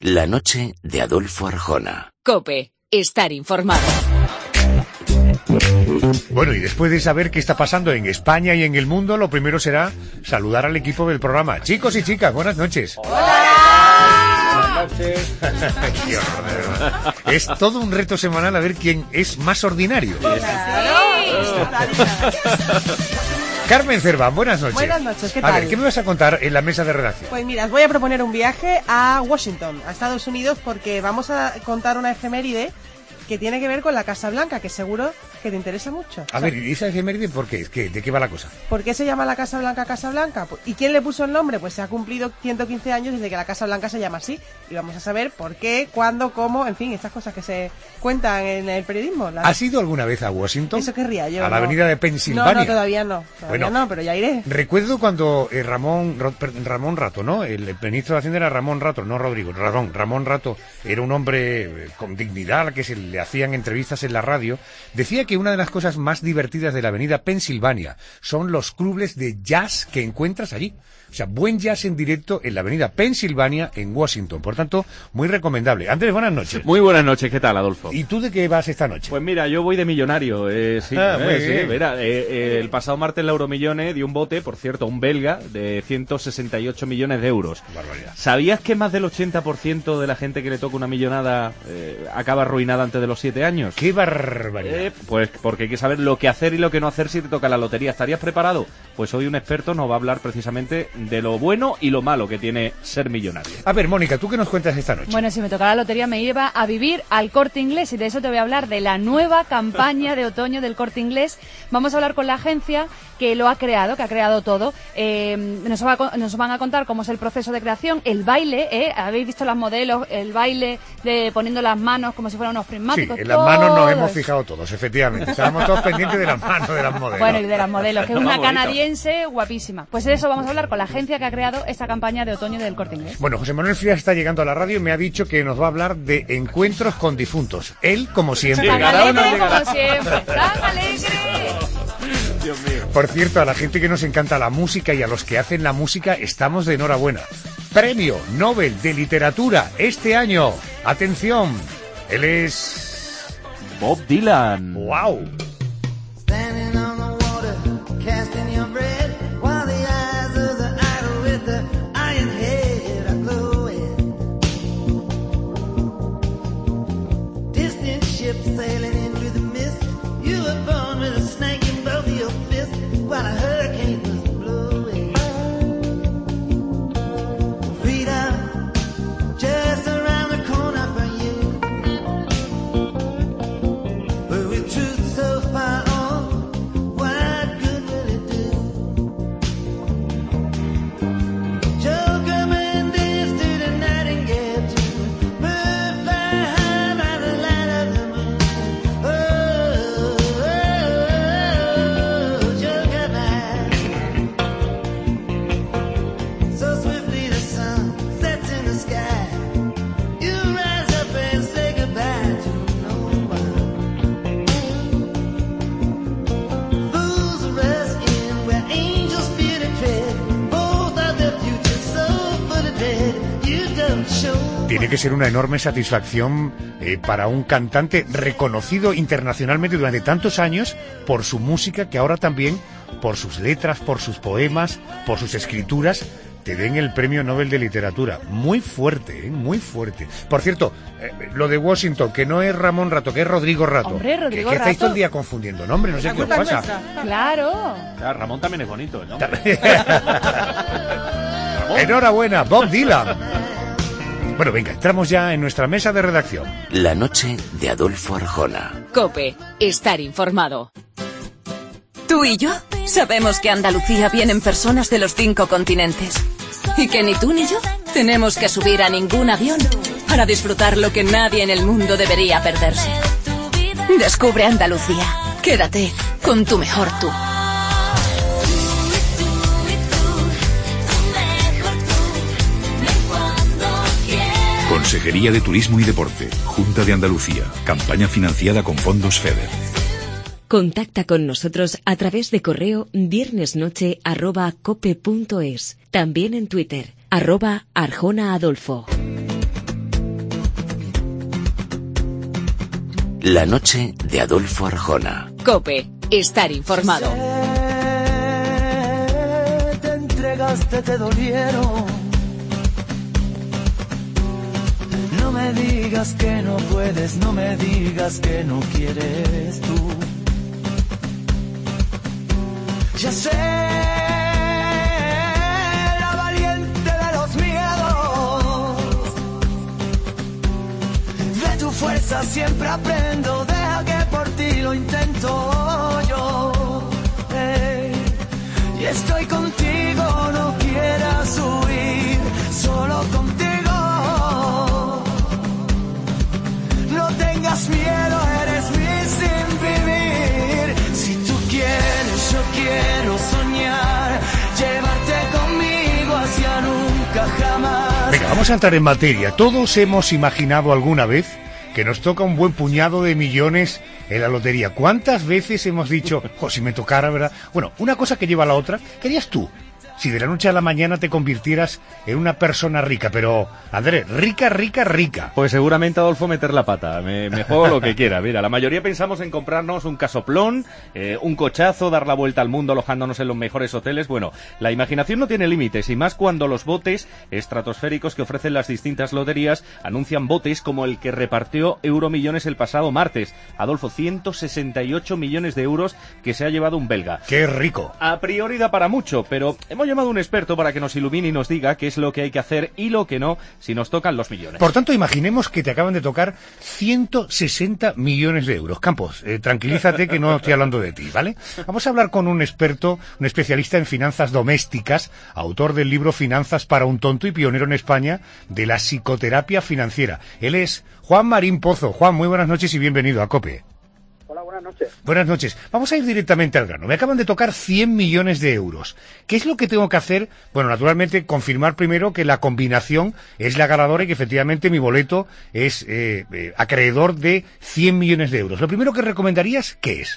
La noche de Adolfo Arjona. COPE. Estar informado. Bueno, y después de saber qué está pasando en España y en el mundo, lo primero será saludar al equipo del programa. Chicos y chicas, buenas noches. ¡Hola! Buenas noches. Qué horror, de verdad. Es todo un reto semanal a ver quién es más ordinario. Carmen Cerván, buenas noches. Buenas noches, ¿qué tal? A ver, ¿qué me vas a contar en la mesa de redacción? Pues mira, os voy a proponer un viaje a Washington, a Estados Unidos, porque vamos a contar una efeméride que tiene que ver con la Casa Blanca, que seguro que te interesa mucho. A ver, ¿y esa efeméride por qué? ¿De qué va la cosa? ¿Por qué se llama la Casa Blanca Casa Blanca? ¿Y quién le puso el nombre? Pues se ha cumplido 115 años desde que la Casa Blanca se llama así. Y vamos a saber por qué, cuándo, cómo, en fin, estas cosas que se cuentan en el periodismo. ¿Has ido alguna vez a Washington? Eso querría yo. A la avenida de Pensilvania. No, todavía no. No, pero ya iré. Recuerdo cuando Ramón Rato, ¿no? El ministro de Hacienda era Ramón Rato, no Rodrigo. Ramón Rato era un hombre con dignidad, que se le hacían entrevistas en la radio. Decía que una de las cosas más divertidas de la avenida Pensilvania son los clubes de jazz que encuentras allí. O sea, buen jazz en directo en la avenida Pensilvania en Washington. Por tanto, muy recomendable. Andrés, buenas noches. Muy buenas noches, ¿qué tal, Adolfo? ¿Y tú de qué vas esta noche? Pues mira, yo voy de millonario. Sí, mira, el pasado martes la Euromillone dio un bote, por cierto, un belga, de 168 millones de euros. Barbaridad. ¿Sabías que más del 80% de la gente que le toca una millonada acaba arruinada antes de los 7 años? ¡Qué barbaridad! Pues porque hay que saber lo que hacer y lo que no hacer si te toca la lotería. ¿Estarías preparado? Pues hoy un experto nos va a hablar precisamente de lo bueno y lo malo que tiene ser millonario. A ver, Mónica, ¿tú qué nos cuentas esta noche? Bueno, si me tocara la lotería me iba a vivir al Corte Inglés y de eso te voy a hablar, de la nueva campaña de otoño del Corte Inglés. Vamos a hablar con la agencia que lo ha creado, que ha creado todo. Nos van a contar cómo es el proceso de creación, el baile, habéis visto las modelos, el baile de poniendo las manos como si fueran unos prismáticos. Sí, en las manos nos hemos fijado todos, efectivamente. Estábamos todos pendientes de las manos de las modelos. Bueno, y de las modelos, que es una canadiense guapísima. Pues de eso vamos a hablar con la agencia que ha creado esta campaña de otoño del Corte Inglés. Bueno, José Manuel Frías está llegando a la radio y me ha dicho que nos va a hablar de encuentros con difuntos. Él, como siempre. Tan alegre como siempre. ¡Tan alegre! Dios mío. Por cierto, a la gente que nos encanta la música y a los que hacen la música, estamos de enhorabuena. Premio Nobel de Literatura este año. Atención, él es Bob Dylan. ¡Wow! Tiene que ser una enorme satisfacción para un cantante reconocido internacionalmente durante tantos años por su música, que ahora también por sus letras, por sus poemas, por sus escrituras, te den el Premio Nobel de Literatura. Muy fuerte, muy fuerte. Por cierto, lo de Washington, que no es Ramón Rato, que es Rodrigo Rato. Hombre, Rodrigo que estáis Rato. todo el día confundiendo nombres, no sé qué os pasa. Claro. Ramón también es bonito, ¿no? Enhorabuena, Bob Dylan. Bueno, venga, entramos ya en nuestra mesa de redacción. La noche de Adolfo Arjona. COPE. Estar informado. Tú y yo sabemos que a Andalucía vienen personas de los 5 continentes. Y que ni tú ni yo tenemos que subir a ningún avión para disfrutar lo que nadie en el mundo debería perderse. Descubre Andalucía. Quédate con tu mejor tú. Consejería de Turismo y Deporte, Junta de Andalucía, campaña financiada con fondos FEDER. Contacta con nosotros a través de correo viernesnoche@cope.es. También en Twitter, @ArjonaAdolfo. La noche de Adolfo Arjona. COPE. Estar informado. Te entregaste, te dolieron. No me digas que no puedes, no me digas que no quieres tú. Ya sé, la valiente de los miedos. De tu fuerza siempre aprendo, deja que por ti lo intento yo. Y estoy contigo, no quieras huir, solo contigo. No tengas miedo, eres mi sin vivir. Si tú quieres, yo quiero soñar, llevarte conmigo hacia nunca jamás. Venga, vamos a entrar en materia. Todos hemos imaginado alguna vez que nos toca un buen puñado de millones en la lotería. ¿Cuántas veces hemos dicho, si me tocara, verdad? Bueno, una cosa que lleva a la otra. ¿Qué harías tú si de la noche a la mañana te convirtieras en una persona rica? Pero, Andrés, rica. Pues seguramente, Adolfo, meter la pata. Me juego lo que quiera. Mira, la mayoría pensamos en comprarnos un casoplón, un cochazo, dar la vuelta al mundo alojándonos en los mejores hoteles. Bueno, la imaginación no tiene límites, y más cuando los botes estratosféricos que ofrecen las distintas loterías anuncian botes como el que repartió Euromillones el pasado martes. Adolfo, 168 millones de euros que se ha llevado un belga. ¡Qué rico! A priori da para mucho, pero hemos llamado a un experto para que nos ilumine y nos diga qué es lo que hay que hacer y lo que no si nos tocan los millones. Por tanto, imaginemos que te acaban de tocar 160 millones de euros. Campos, tranquilízate que no estoy hablando de ti, ¿vale? Vamos a hablar con un experto, un especialista en finanzas domésticas, autor del libro Finanzas para un tonto y pionero en España de la psicoterapia financiera. Él es Juan Marín Pozo. Juan, muy buenas noches y bienvenido a COPE. Hola, buenas noches. Buenas noches. Vamos a ir directamente al grano. Me acaban de tocar 100 millones de euros. ¿Qué es lo que tengo que hacer? Bueno, naturalmente, confirmar primero que la combinación es la ganadora y que efectivamente mi boleto es acreedor de 100 millones de euros. Lo primero que recomendarías, ¿qué es?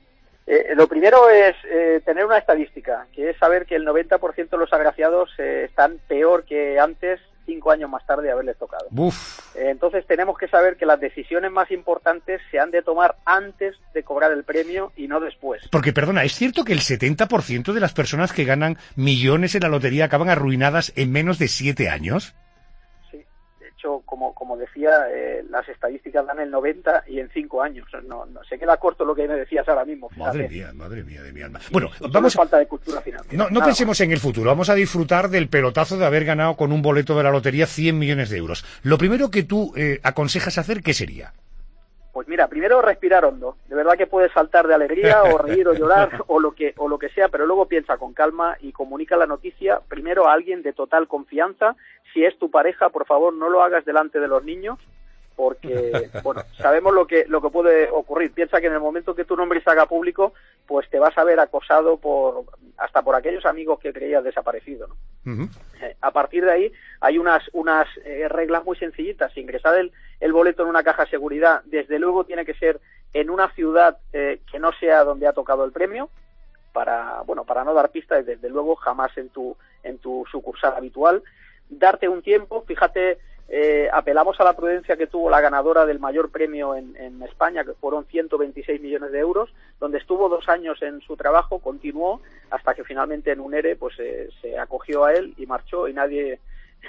Lo primero es tener una estadística, que es saber que el 90% de los agraciados están peor que antes, 5 años más tarde de haberles tocado. Entonces tenemos que saber que las decisiones más importantes se han de tomar antes de cobrar el premio y no después. Porque, perdona, ¿es cierto que el 70% de las personas que ganan millones en la lotería acaban arruinadas en menos de 7 años? Sí, de hecho, como decía, las estadísticas dan el 90 y en 5 años. No se queda corto lo que me decías ahora mismo. Fíjate. Madre mía de mi alma. Bueno, vamos a falta de cultura financiera. No pensemos en el futuro. Vamos a disfrutar del pelotazo de haber ganado con un boleto de la lotería 100 millones de euros. Lo primero que tú aconsejas hacer, ¿qué sería? Pues mira, primero respirar hondo. De verdad que puedes saltar de alegría o reír o llorar o lo que sea, pero luego piensa con calma y comunica la noticia primero a alguien de total confianza. Si es tu pareja, por favor, no lo hagas delante de los niños, porque, bueno, sabemos lo que puede ocurrir. Piensa que en el momento que tu nombre se haga público, pues te vas a ver acosado hasta por aquellos amigos que creías desaparecido, ¿no? Uh-huh. A partir de ahí hay unas reglas muy sencillitas. Ingresar el boleto en una caja de seguridad, desde luego tiene que ser en una ciudad que no sea donde ha tocado el premio, para no dar pistas, desde luego jamás en tu sucursal habitual. Darte un tiempo, fíjate, apelamos a la prudencia que tuvo la ganadora del mayor premio en España, que fueron 126 millones de euros, donde estuvo 2 años en su trabajo, continuó hasta que finalmente en un ERE pues se acogió a él y marchó y nadie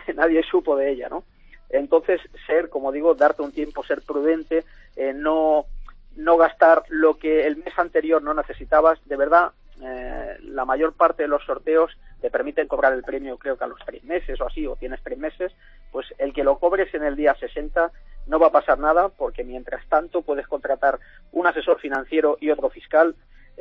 supo de ella, ¿no? Entonces, como digo, darte un tiempo, ser prudente, no gastar lo que el mes anterior no necesitabas. De verdad, la mayor parte de los sorteos te permiten cobrar el premio, creo que a los 3 meses o así, o tienes 3 meses, pues el que lo cobres en el día 60 no va a pasar nada, porque mientras tanto puedes contratar un asesor financiero y otro fiscal,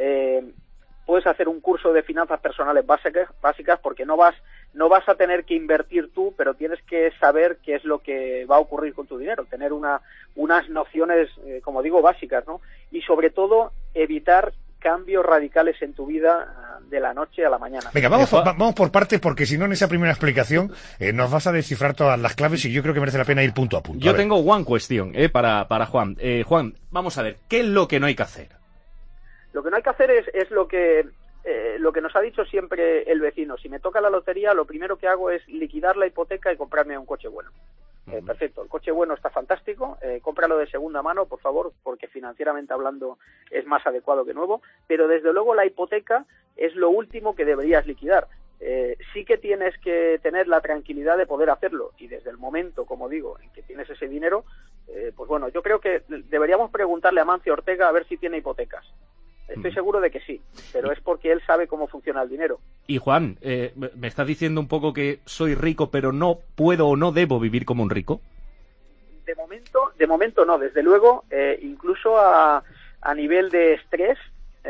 puedes hacer un curso de finanzas personales básicas, porque no vas a tener que invertir tú, pero tienes que saber qué es lo que va a ocurrir con tu dinero, tener unas nociones, como digo, básicas, ¿no? Y sobre todo, evitar cambios radicales en tu vida de la noche a la mañana. Venga, vamos por partes, porque si no en esa primera explicación nos vas a descifrar todas las claves y yo creo que merece la pena ir punto a punto. Yo tengo one question para Juan. Juan, vamos a ver, ¿qué es lo que no hay que hacer? Lo que no hay que hacer es lo que nos ha dicho siempre el vecino. Si me toca la lotería, lo primero que hago es liquidar la hipoteca y comprarme un coche bueno. Perfecto, el coche bueno está fantástico, cómpralo de segunda mano, por favor, porque financieramente hablando es más adecuado que nuevo, pero desde luego la hipoteca es lo último que deberías liquidar. Sí que tienes que tener la tranquilidad de poder hacerlo, y desde el momento, como digo, en que tienes ese dinero, pues bueno, yo creo que deberíamos preguntarle a Mancio Ortega a ver si tiene hipotecas. Estoy seguro de que sí, pero es porque él sabe cómo funciona el dinero. Y Juan, ¿me estás diciendo un poco que soy rico, pero no puedo o no debo vivir como un rico? De momento no, desde luego, incluso a nivel de estrés,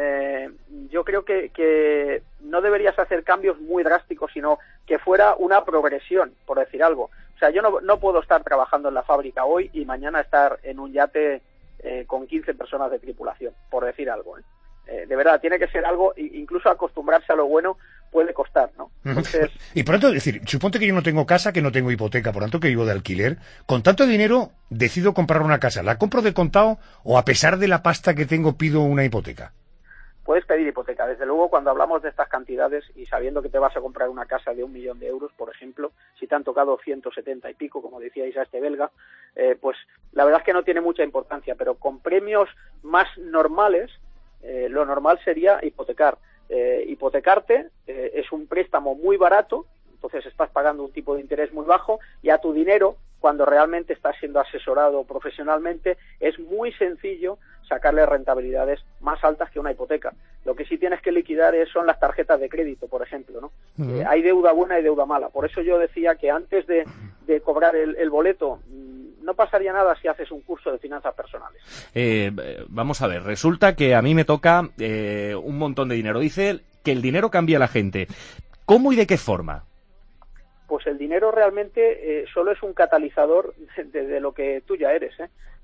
yo creo que no deberías hacer cambios muy drásticos, sino que fuera una progresión, por decir algo. O sea, yo no puedo estar trabajando en la fábrica hoy y mañana estar en un yate con 15 personas de tripulación, por decir algo, de verdad, tiene que ser algo, incluso acostumbrarse a lo bueno puede costar, ¿no? Entonces... Y por tanto, es decir, suponte que yo no tengo casa, que no tengo hipoteca, por tanto que vivo de alquiler, con tanto dinero decido comprar una casa, ¿la compro de contado o a pesar de la pasta que tengo pido una hipoteca? Puedes pedir hipoteca, desde luego cuando hablamos de estas cantidades y sabiendo que te vas a comprar una casa de 1 millón de euros, por ejemplo, si te han tocado 170 y pico, como decíais a este belga, pues la verdad es que no tiene mucha importancia, pero con premios más normales, lo normal sería hipotecar. Hipotecarte es un préstamo muy barato, entonces estás pagando un tipo de interés muy bajo, y a tu dinero, cuando realmente estás siendo asesorado profesionalmente, es muy sencillo sacarle rentabilidades más altas que una hipoteca. Lo que sí tienes que liquidar son las tarjetas de crédito, por ejemplo, ¿no? Hay deuda buena y deuda mala. Por eso yo decía que antes de cobrar el boleto, no pasaría nada si haces un curso de finanzas personales. Vamos a ver, resulta que a mí me toca un montón de dinero. Dice que el dinero cambia a la gente. ¿Cómo y de qué forma? Pues el dinero realmente solo es un catalizador de lo que tú ya eres,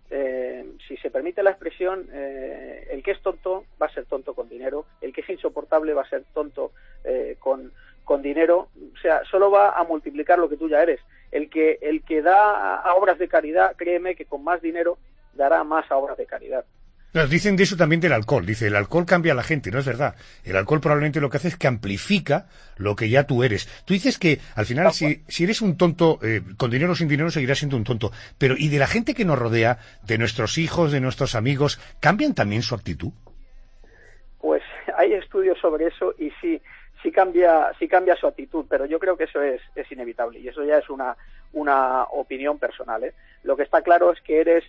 si se permite la expresión, el que es tonto va a ser tonto con dinero, el que es insoportable va a ser tonto con dinero, o sea, solo va a multiplicar lo que tú ya eres. El que da a obras de caridad, créeme que con más dinero dará más a obras de caridad. Nos dicen de eso también del alcohol. Dice, el alcohol cambia a la gente, no es verdad. El alcohol probablemente lo que hace es que amplifica lo que ya tú eres. Tú dices que al final si eres un tonto, con dinero o sin dinero seguirás siendo un tonto. Pero ¿y de la gente que nos rodea, de nuestros hijos, de nuestros amigos, cambian también su actitud? Pues hay estudios sobre eso y sí cambia su actitud, pero yo creo que eso es inevitable y eso ya es una opinión personal, Lo que está claro es que eres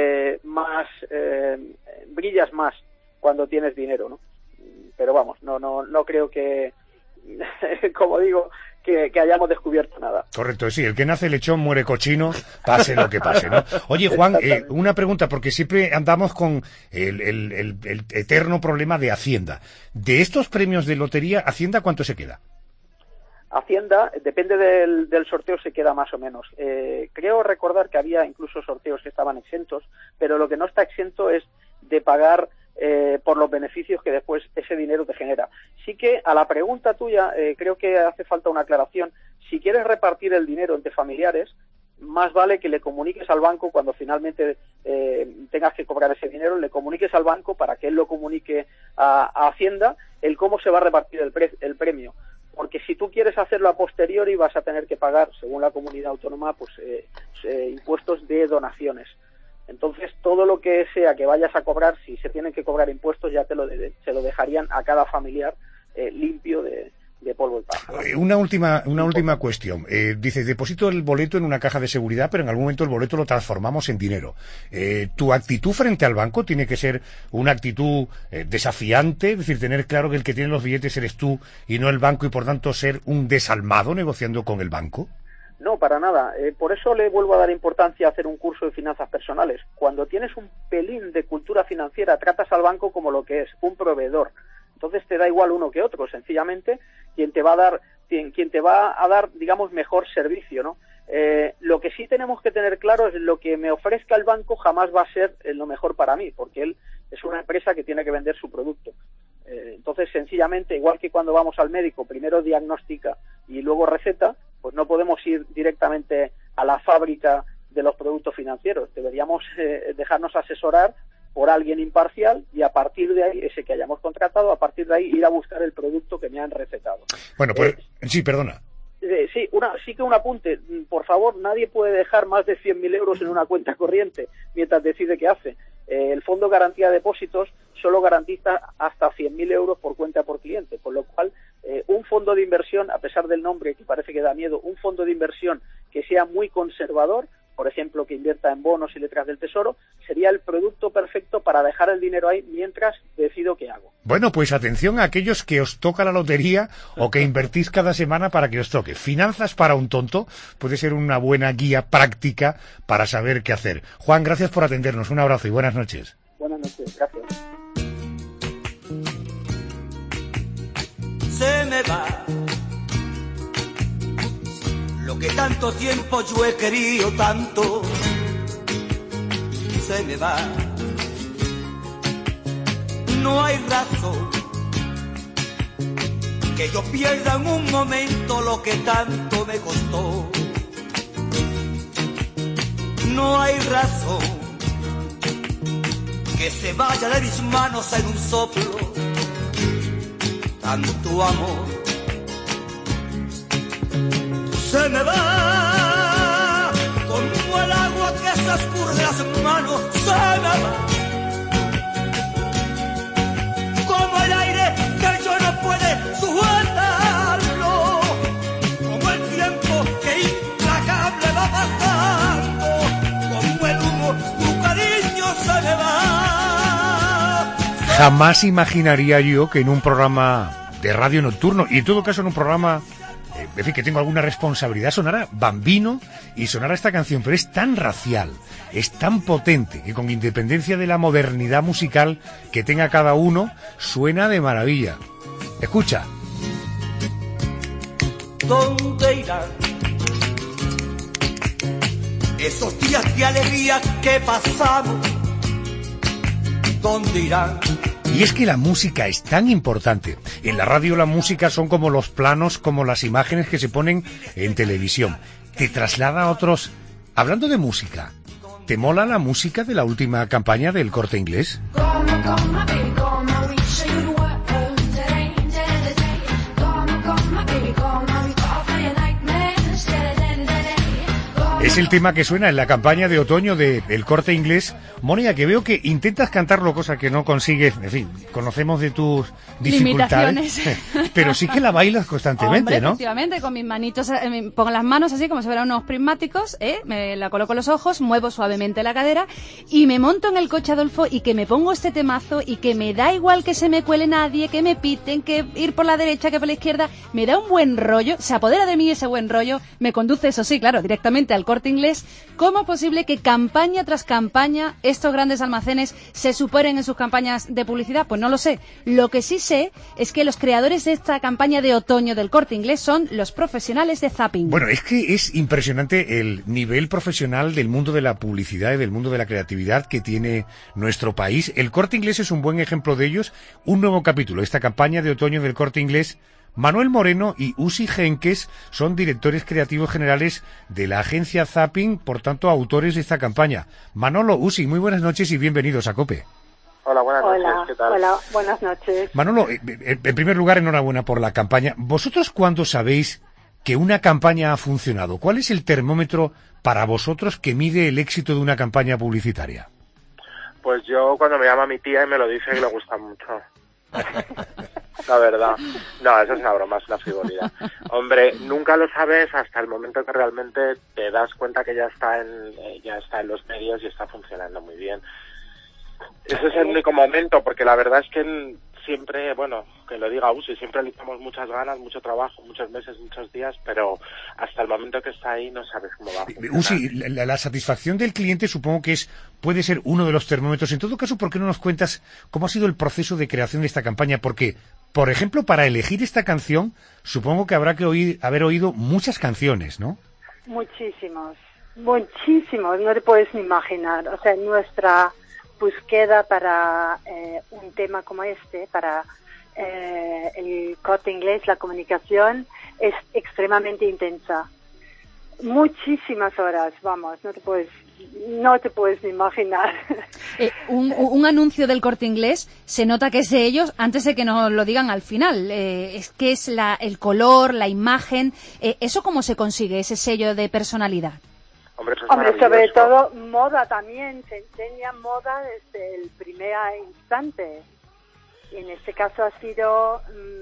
brillas más cuando tienes dinero, ¿no? Pero vamos, no creo que como digo, que hayamos descubierto nada. Correcto, sí, el que nace lechón muere cochino, pase lo que pase, ¿no? Oye, Juan, una pregunta, porque siempre andamos con el eterno problema de Hacienda. De estos premios de lotería, ¿Hacienda cuánto se queda? Hacienda, depende del sorteo, se queda más o menos. Creo recordar que había incluso sorteos que estaban exentos, pero lo que no está exento es de pagar por los beneficios que después ese dinero te genera. Sí que a la pregunta tuya creo que hace falta una aclaración. Si quieres repartir el dinero entre familiares, más vale que le comuniques al banco cuando finalmente tengas que cobrar ese dinero, le comuniques al banco para que él lo comunique a Hacienda el cómo se va a repartir el premio. Porque si tú quieres hacerlo a posteriori vas a tener que pagar, según la comunidad autónoma, pues impuestos de donaciones. Entonces, todo lo que sea que vayas a cobrar, si se tienen que cobrar impuestos, ya se lo dejarían a cada familiar limpio de polvo y paja. Una última cuestión. Dices, deposito el boleto en una caja de seguridad, pero en algún momento el boleto lo transformamos en dinero. ¿Tu actitud frente al banco tiene que ser una actitud desafiante? Es decir, tener claro que el que tiene los billetes eres tú y no el banco y por tanto ser un desalmado negociando con el banco. No, para nada. Por eso le vuelvo a dar importancia a hacer un curso de finanzas personales. Cuando tienes un pelín de cultura financiera, tratas al banco como lo que es, un proveedor. Entonces te da igual uno que otro, sencillamente quien te va a dar, digamos, mejor servicio, ¿no? Lo que sí tenemos que tener claro es lo que me ofrezca el banco jamás va a ser lo mejor para mí, porque él es una empresa que tiene que vender su producto. Entonces, sencillamente, igual que cuando vamos al médico, primero diagnostica y luego receta, pues no podemos ir directamente a la fábrica de los productos financieros. Deberíamos dejarnos asesorar por alguien imparcial y a partir de ahí, ese que hayamos contratado, a partir de ahí ir a buscar el producto que me han recetado. Bueno, pues sí, perdona. Sí que un apunte. Por favor, nadie puede dejar más de 100.000 euros en una cuenta corriente mientras decide qué hace. El Fondo Garantía de Depósitos solo garantiza hasta 100.000 euros por cuenta por cliente, con lo cual un fondo de inversión, a pesar del nombre que parece que da miedo, un fondo de inversión que sea muy conservador, por ejemplo, que invierta en bonos y letras del Tesoro, sería el producto perfecto para dejar el dinero ahí mientras decido qué hago. Bueno, pues atención a aquellos que os toca la lotería o que invertís cada semana para que os toque. Finanzas para un tonto puede ser una buena guía práctica para saber qué hacer. Juan, gracias por atendernos. Un abrazo y buenas noches. Buenas noches, gracias. Se me va lo que tanto tiempo yo he querido tanto, se me va. No hay razón que yo pierda en un momento lo que tanto me costó. No hay razón que se vaya de mis manos en un soplo tanto amor. Se me va como el agua que se escurre de las manos, se me va como el aire que yo no puede sujetarlo, como el tiempo que implacable va pasando, como el humo, tu cariño se me va. Jamás imaginaría yo que en un programa de radio nocturno, y en todo caso en un programa, en fin, que tengo alguna responsabilidad, sonara Bambino y sonara esta canción, pero es tan racial, es tan potente, que con independencia de la modernidad musical que tenga cada uno, suena de maravilla. Escucha. ¿Dónde irán esos días de alegría que pasamos? ¿Dónde irán? Y es que la música es tan importante. En la radio la música son como los planos, como las imágenes que se ponen en televisión. Te traslada a otros... Hablando de música, ¿te mola la música de la última campaña del Corte Inglés? Es el tema que suena en la campaña de otoño del Corte Inglés. Mónica, que veo que intentas cantarlo, cosa que no consigues. En fin, conocemos de tus dificultades. Pero sí que la bailas constantemente, Hombre, ¿no? Efectivamente, con mis manitos, pongo las manos así como si fueran unos prismáticos, me la coloco en los ojos, muevo suavemente la cadera y me monto en el coche, Adolfo, y que me pongo este temazo y que me da igual que se me cuele nadie, que me piten, que ir por la derecha, que por la izquierda. Me da un buen rollo, se apodera de mí ese buen rollo, me conduce, eso sí, claro, directamente al Corte Inglés. ¿Cómo es posible que campaña tras campaña estos grandes almacenes se superen en sus campañas de publicidad? Pues no lo sé. Lo que sí sé es que los creadores de esta campaña de otoño del Corte Inglés son los profesionales de zapping. Bueno, es que es impresionante el nivel profesional del mundo de la publicidad y del mundo de la creatividad que tiene nuestro país. El Corte Inglés es un buen ejemplo de ellos. Un nuevo capítulo, esta campaña de otoño del Corte Inglés. Manuel Moreno y Usi Genques son directores creativos generales de la agencia Zapping, por tanto, autores de esta campaña. Manolo, Usi, muy buenas noches y bienvenidos a COPE. Hola, buenas noches, ¿qué tal? Hola, buenas noches. Manolo, en primer lugar, enhorabuena por la campaña. ¿Vosotros cuándo sabéis que una campaña ha funcionado? ¿Cuál es el termómetro para vosotros que mide el éxito de una campaña publicitaria? Pues yo cuando me llama mi tía y me lo dice que le gusta mucho. La verdad. No, eso es una broma, es una frivolidad. Hombre, nunca lo sabes hasta el momento que realmente te das cuenta que ya está en los medios y está funcionando muy bien. Ese es el único momento, porque la verdad es que siempre, bueno, que lo diga Usi, siempre le echamos muchas ganas, mucho trabajo, muchos meses, muchos días, pero hasta el momento que está ahí no sabes cómo va a funcionar. Usi, la satisfacción del cliente supongo que puede ser uno de los termómetros. En todo caso, ¿por qué no nos cuentas cómo ha sido el proceso de creación de esta campaña? Porque, por ejemplo, para elegir esta canción, supongo que habrá que haber oído muchas canciones, ¿no? Muchísimos, no te puedes ni imaginar. O sea, nuestra búsqueda para un tema como este, para el Corte Inglés, la comunicación, es extremadamente intensa. Muchísimas horas, vamos, no te puedes ni imaginar. Un anuncio del Corte Inglés se nota que es de ellos antes de que nos lo digan al final. Es que es el color, la imagen. ¿Eso cómo se consigue, ese sello de personalidad? Hombre, eso es Hombre, sobre todo moda también, se enseña moda desde el primer instante. Y en este caso ha sido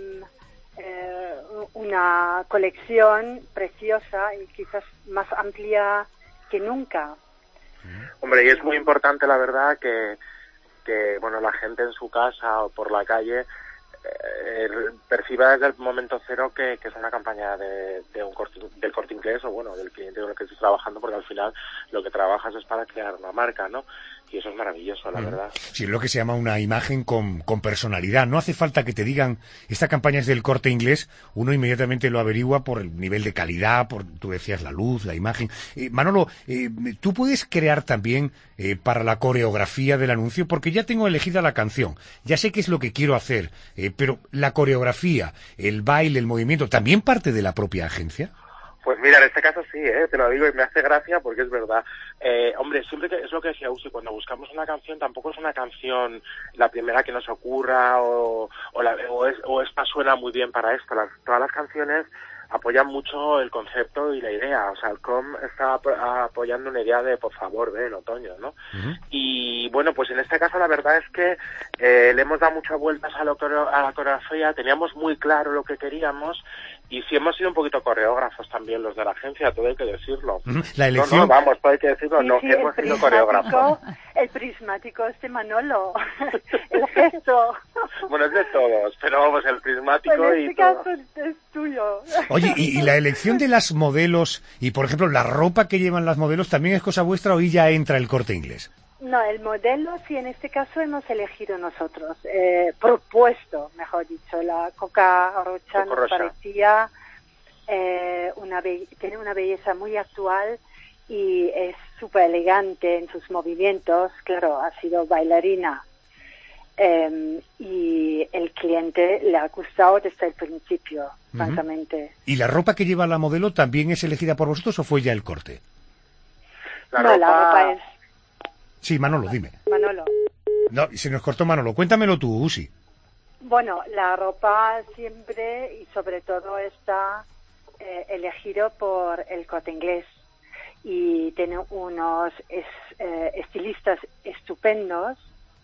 una colección preciosa y quizás más amplia que nunca. Hombre, y es muy importante, la verdad, que bueno, la gente en su casa o por la calle perciba desde el momento cero que es una campaña del Corte Inglés o, bueno, del cliente con el que estés trabajando, porque al final lo que trabajas es para crear una marca, ¿no? Y eso es maravilloso, la verdad. Sí, es lo que se llama una imagen con personalidad. No hace falta que te digan, esta campaña es del Corte Inglés, uno inmediatamente lo averigua por el nivel de calidad, tú decías la luz, la imagen. Manolo, tú puedes crear también para la coreografía del anuncio, porque ya tengo elegida la canción, ya sé qué es lo que quiero hacer, pero la coreografía, el baile, el movimiento, ¿también parte de la propia agencia? Pues mira, en este caso sí, te lo digo y me hace gracia porque es verdad. Hombre, siempre que es lo que decía Usi, cuando buscamos una canción tampoco es una canción la primera que nos ocurra o esta suena muy bien para esto. Todas las canciones apoyan mucho el concepto y la idea. O sea, el COM está apoyando una idea de, por favor, ve en otoño, ¿no? Y bueno, pues en este caso la verdad es que le hemos dado muchas vueltas a la coreografía, teníamos muy claro lo que queríamos. Y sí hemos sido un poquito coreógrafos también los de la agencia, todo hay que decirlo. La elección... No, vamos, todo hay que decirlo, Sí, no, sí, hemos sido coreógrafos. El prismático es de Manolo, el gesto. Bueno, es de todos, pero vamos, el prismático Pues en y este todo. caso es tuyo. Oye, ¿y la elección de las modelos y, por ejemplo, la ropa que llevan las modelos también es cosa vuestra o ahí ya entra el Corte Inglés? No, el modelo sí en este caso hemos elegido nosotros, propuesto, mejor dicho, la Coca Rocha nos parecía tiene una belleza muy actual y es súper elegante en sus movimientos, claro, ha sido bailarina y el cliente le ha gustado desde el principio, francamente. ¿Y la ropa que lleva la modelo también es elegida por vosotros o fue ya el corte? La ropa es... Sí, Manolo, dime. Manolo. No, se nos cortó Manolo. Cuéntamelo tú, Usi. Bueno, la ropa siempre y sobre todo está elegido por el Corte Inglés y tiene unos estilistas estupendos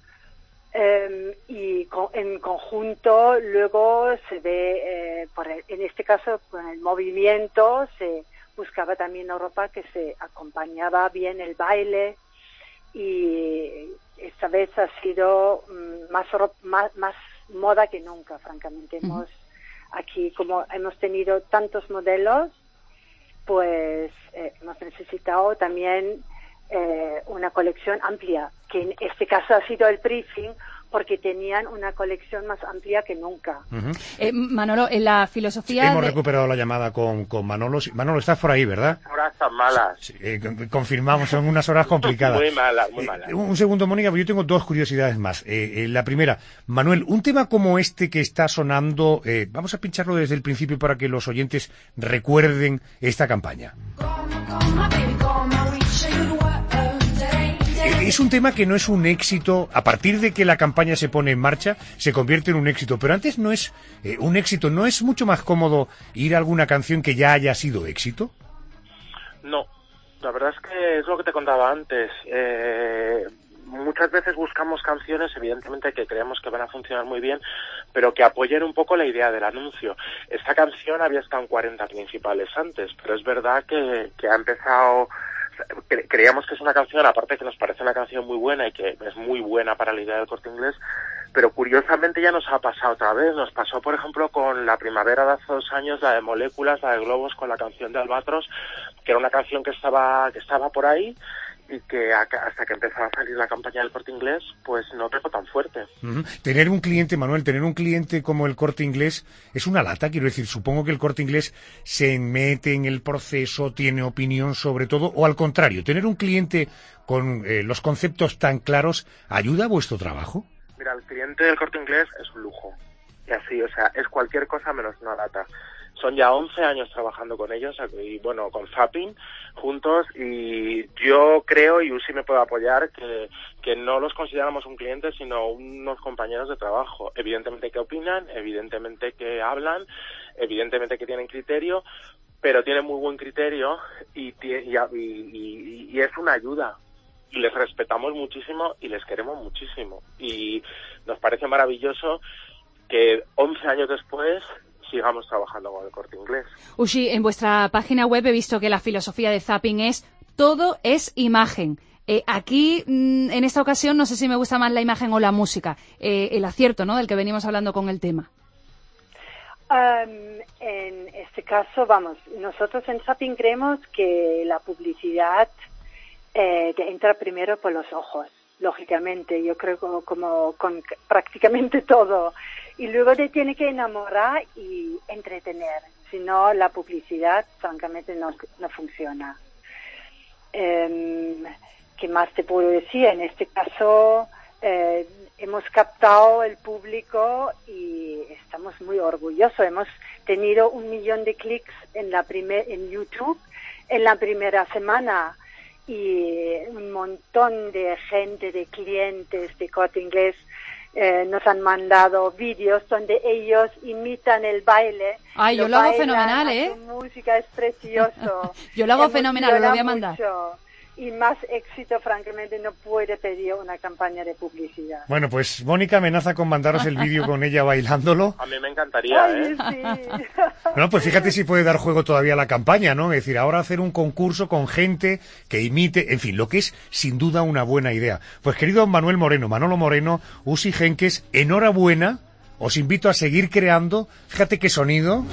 y en conjunto luego se ve, en este caso con el movimiento se buscaba también una ropa que se acompañaba bien el baile. Y esta vez ha sido más moda que nunca, francamente. Como hemos tenido tantos modelos, pues hemos necesitado también una colección amplia, que en este caso ha sido el briefing, porque tenían una colección más amplia que nunca. Manolo, en la filosofía... Hemos recuperado la llamada con Manolo. Manolo, estás por ahí, ¿verdad? Horas tan malas. Sí, confirmamos, son unas horas complicadas. Muy malas, muy malas. Un segundo, Mónica, porque yo tengo dos curiosidades más. La primera, Manuel, un tema como este que está sonando, vamos a pincharlo desde el principio para que los oyentes recuerden esta campaña. Es un tema que no es un éxito, a partir de que la campaña se pone en marcha, se convierte en un éxito, pero antes no es un éxito, ¿no es mucho más cómodo ir a alguna canción que ya haya sido éxito? No, la verdad es que es lo que te contaba antes. Muchas veces buscamos canciones, evidentemente, que creemos que van a funcionar muy bien, pero que apoyen un poco la idea del anuncio. Esta canción había estado en 40 principales antes, pero es verdad que ha empezado... Creíamos que es una canción, aparte que nos parece una canción muy buena y que es muy buena para la idea del Corte Inglés, pero curiosamente ya nos ha pasado otra vez. Nos pasó, por ejemplo, con la primavera de hace 2 años, la de Moléculas, la de Globos, con la canción de Albatros, que era una canción que estaba por ahí y que hasta que empezó a salir la campaña del Corte Inglés, pues no pegó tan fuerte. Tener un cliente, Manuel, tener un cliente como el Corte Inglés es una lata, quiero decir, supongo que el Corte Inglés se mete en el proceso, tiene opinión sobre todo, o al contrario, tener un cliente con los conceptos tan claros, ¿ayuda a vuestro trabajo? Mira, el cliente del Corte Inglés es un lujo, y así, o sea, es cualquier cosa menos una lata. Son ya 11 años trabajando con ellos, y bueno, con Zapping, juntos, y yo creo, y Usi me puede apoyar, que no los consideramos un cliente, sino unos compañeros de trabajo. Evidentemente que opinan, evidentemente que hablan, evidentemente que tienen criterio, pero tienen muy buen criterio y es una ayuda. Y les respetamos muchísimo y les queremos muchísimo. Y nos parece maravilloso que 11 años después sigamos trabajando con el Corte Inglés. Ushi, en vuestra página web he visto que la filosofía de Zapping es todo es imagen. Aquí, en esta ocasión, no sé si me gusta más la imagen o la música. El acierto, ¿no?, del que venimos hablando con el tema. En este caso, nosotros en Zapping creemos que la publicidad te entra primero por los ojos, lógicamente. Yo creo como con prácticamente todo. Y luego te tiene que enamorar y entretener. Si no, la publicidad, francamente, no funciona. ¿Qué más te puedo decir? En este caso, hemos captado el público y estamos muy orgullosos. Hemos tenido 1 millón de clics en YouTube en la primera semana. Y un montón de gente, de clientes de Corte Inglés nos han mandado vídeos donde ellos imitan el baile. Ay, yo lo hago fenomenal, Su música es precioso. Yo lo hago fenomenal, lo voy a mandar. Mucho. Y más éxito, francamente, no puede pedir una campaña de publicidad. Bueno, pues Mónica amenaza con mandaros el vídeo con ella bailándolo. A mí me encantaría, Ay, sí. Bueno, pues fíjate si puede dar juego todavía a la campaña, ¿no? Es decir, ahora hacer un concurso con gente que imite, en fin, lo que es sin duda una buena idea. Pues querido Manolo Moreno, Usi Henkes, enhorabuena, os invito a seguir creando, fíjate qué sonido.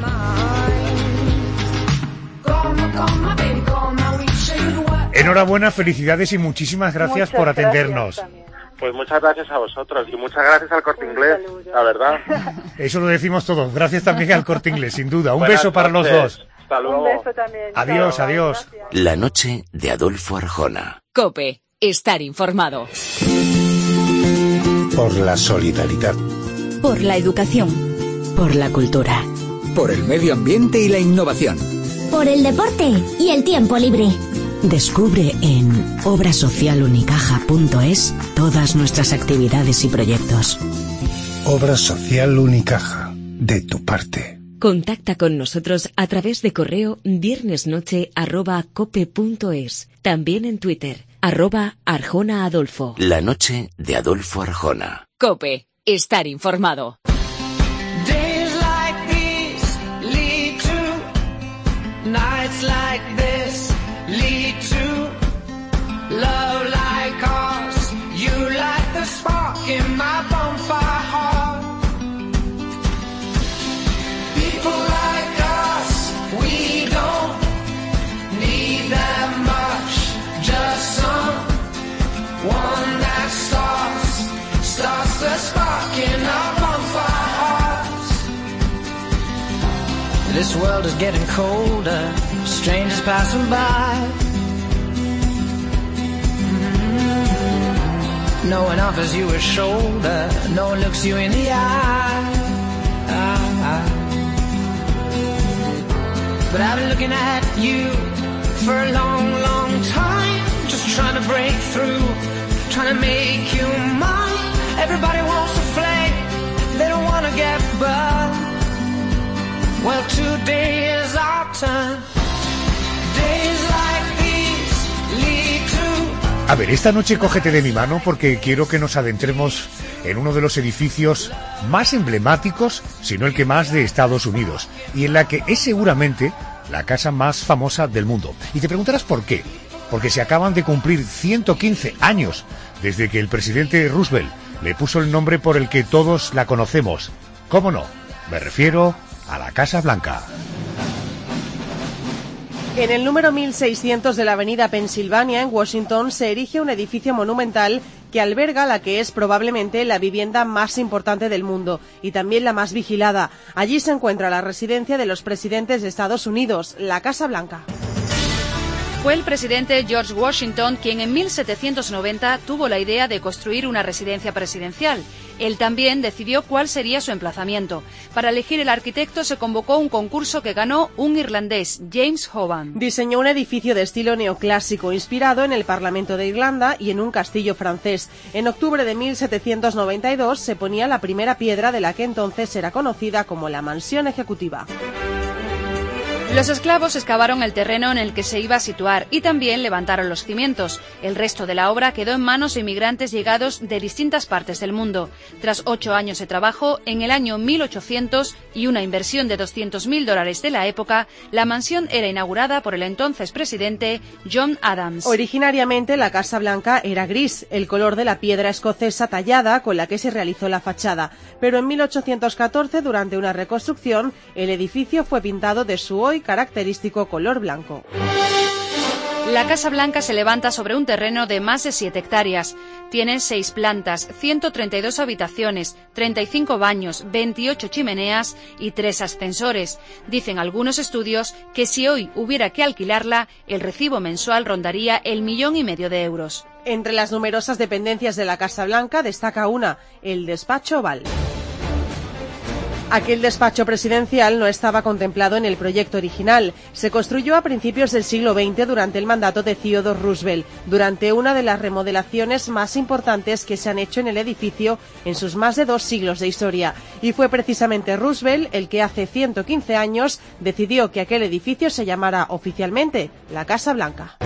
Enhorabuena, felicidades y muchísimas gracias por atendernos. Pues muchas gracias a vosotros y muchas gracias al Corte Inglés, la verdad. Eso lo decimos todos. Gracias también al Corte Inglés, sin duda. Un Buenas beso para noches. los dos. Hasta luego. Un beso también. Adiós, Chao. adiós. Gracias. La noche de Adolfo Arjona. COPE. Estar informado. Por la solidaridad. Por la educación. Por la cultura. Por el medio ambiente y la innovación. Por el deporte y el tiempo libre. Descubre en obrasocialunicaja.es todas nuestras actividades y proyectos. Obra Social Unicaja. De tu parte. Contacta con nosotros a través de correo viernesnoche@cope.es. También en Twitter, @ArjonaAdolfo. La noche de Adolfo Arjona. COPE. Estar informado. Days like these lead to nights like this lead to love like ours. You light the spark in my bonfire heart. People like us, we don't need that much. Just someone that starts the spark in our bonfire hearts. This world is getting colder, strangers passing by. No one offers you a shoulder, no one looks you in the eye. But I've been looking at you for a long, long time, just trying to break through, trying to make you mine. Everybody wants to flame, they don't want to get burned. Well, today is our turn. Days like these lead to... A ver, esta noche cógete de mi mano porque quiero que nos adentremos en uno de los edificios más emblemáticos, si no el que más, de Estados Unidos, y en la que es seguramente la casa más famosa del mundo. Y te preguntarás por qué. Porque se acaban de cumplir 115 años desde que el presidente Roosevelt le puso el nombre por el que todos la conocemos. ¿Cómo no? Me refiero a la Casa Blanca. En el número 1600 de la avenida Pensilvania, en Washington, se erige un edificio monumental que alberga la que es probablemente la vivienda más importante del mundo y también la más vigilada. Allí se encuentra la residencia de los presidentes de Estados Unidos, la Casa Blanca. Fue el presidente George Washington quien en 1790 tuvo la idea de construir una residencia presidencial. Él también decidió cuál sería su emplazamiento. Para elegir el arquitecto se convocó un concurso que ganó un irlandés, James Hoban. Diseñó un edificio de estilo neoclásico inspirado en el Parlamento de Irlanda y en un castillo francés. En octubre de 1792 se ponía la primera piedra de la que entonces era conocida como la Mansión Ejecutiva. Los esclavos excavaron el terreno en el que se iba a situar y también levantaron los cimientos. El resto de la obra quedó en manos de inmigrantes llegados de distintas partes del mundo. Tras 8 años de trabajo, en el año 1800 y una inversión de $200.000 de la época, la mansión era inaugurada por el entonces presidente John Adams. Originariamente la Casa Blanca era gris, el color de la piedra escocesa tallada con la que se realizó la fachada. Pero en 1814, durante una reconstrucción, el edificio fue pintado de su hoy característico color blanco. La Casa Blanca se levanta sobre un terreno de más de 7 hectáreas. Tiene 6 plantas, 132 habitaciones, 35 baños, 28 chimeneas y 3 ascensores. Dicen algunos estudios que si hoy hubiera que alquilarla, el recibo mensual rondaría el 1,5 millones de euros. Entre las numerosas dependencias de la Casa Blanca destaca una, el despacho Oval. Aquel despacho presidencial no estaba contemplado en el proyecto original. Se construyó a principios del siglo XX durante el mandato de Theodore Roosevelt, durante una de las remodelaciones más importantes que se han hecho en el edificio en sus más de 2 siglos de historia. Y fue precisamente Roosevelt el que hace 115 años decidió que aquel edificio se llamara oficialmente la Casa Blanca.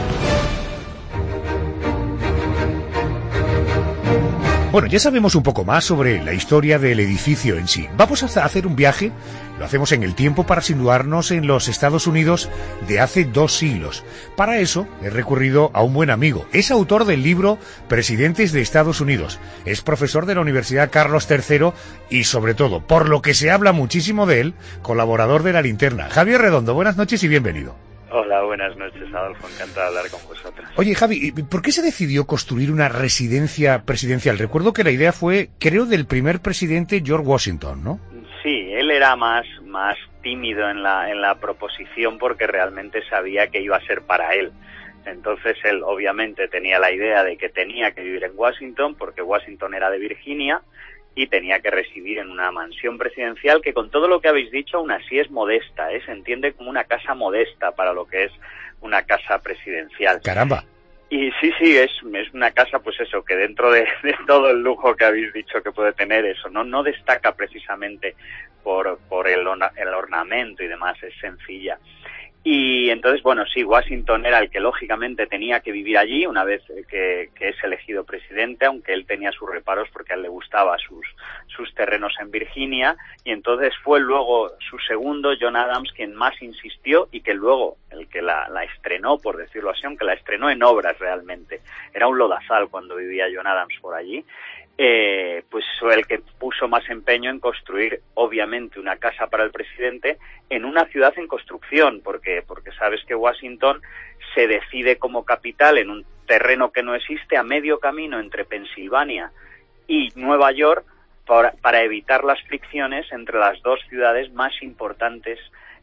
Bueno, ya sabemos un poco más sobre la historia del edificio en sí. Vamos a hacer un viaje, lo hacemos en el tiempo para situarnos en los Estados Unidos de hace 2 siglos. Para eso he recurrido a un buen amigo. Es autor del libro Presidentes de Estados Unidos. Es profesor de la Universidad Carlos III y, sobre todo, por lo que se habla muchísimo de él, colaborador de La Linterna. Javier Redondo, buenas noches y bienvenido. Hola, buenas noches, Adolfo. Encantado de hablar con vosotros. Oye, Javi, ¿por qué se decidió construir una residencia presidencial? Recuerdo que la idea fue, creo, del primer presidente George Washington, ¿no? Sí, él era más tímido en la proposición porque realmente sabía que iba a ser para él. Entonces él obviamente tenía la idea de que tenía que vivir en Washington porque Washington era de Virginia y tenía que residir en una mansión presidencial que, con todo lo que habéis dicho, aún así es modesta, se entiende como una casa modesta para lo que es una casa presidencial. ¡Caramba! Y sí, es una casa, pues eso, que dentro de todo el lujo que habéis dicho que puede tener, eso no destaca precisamente por el ornamento y demás, es sencilla. Y entonces, bueno, sí, Washington era el que lógicamente tenía que vivir allí una vez que es elegido presidente, aunque él tenía sus reparos porque a él le gustaba sus terrenos en Virginia, y entonces fue luego su segundo, John Adams, quien más insistió y que luego el que la estrenó, por decirlo así, aunque la estrenó en obras realmente. Era un lodazal cuando vivía John Adams por allí. Pues fue el que puso más empeño en construir, obviamente, una casa para el presidente en una ciudad en construcción, porque sabes que Washington se decide como capital en un terreno que no existe, a medio camino entre Pensilvania y Nueva York, para evitar las fricciones entre las dos ciudades más importantes,